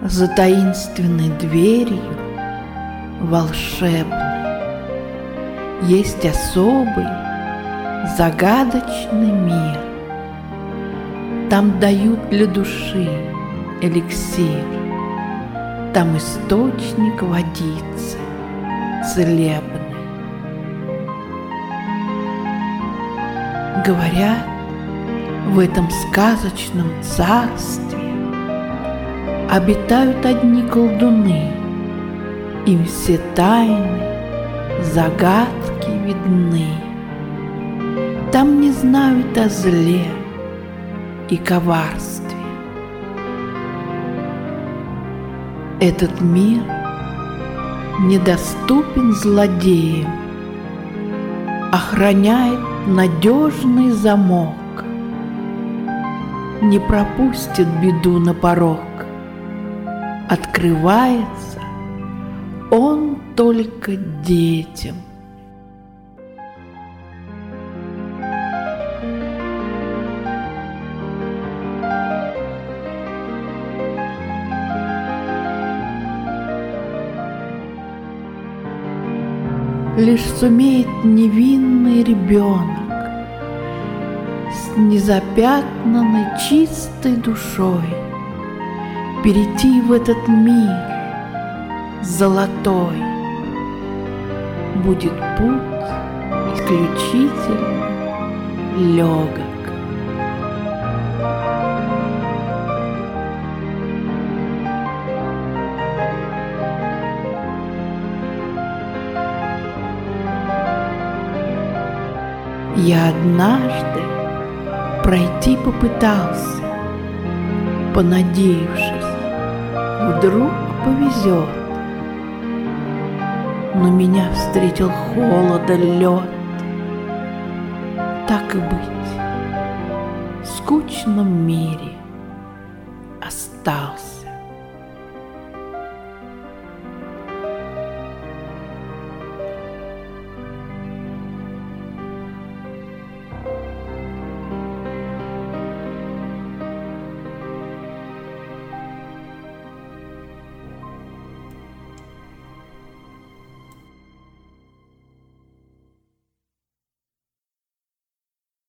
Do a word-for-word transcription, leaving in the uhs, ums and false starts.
За таинственной дверью волшебной есть особый загадочный мир. Там дают для души эликсир, там источник водицы целебной. Говорят, в этом сказочном царстве обитают одни колдуны, им все тайны, загадки видны. Там не знают о зле и коварстве. Этот мир недоступен злодеям, охраняет надежный замок, не пропустит беду на порог. Открывается он только детям. Лишь сумеет невинный ребенок с незапятнанной чистой душой перейти в этот мир золотой. Будет путь исключительно легок. Я однажды пройти попытался, понадеявшись, вдруг повезет. Но меня встретил холода лед. Так и быть, в скучном мире остался.